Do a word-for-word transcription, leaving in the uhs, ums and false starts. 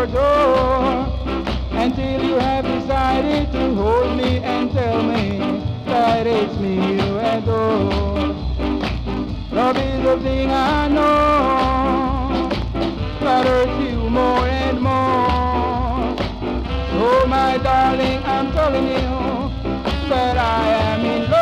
your door until you have decided to hold me and tell me that it's me you adore. Love is the thing I know that hurts you more and more. So my darling, I'm telling you that I am in love.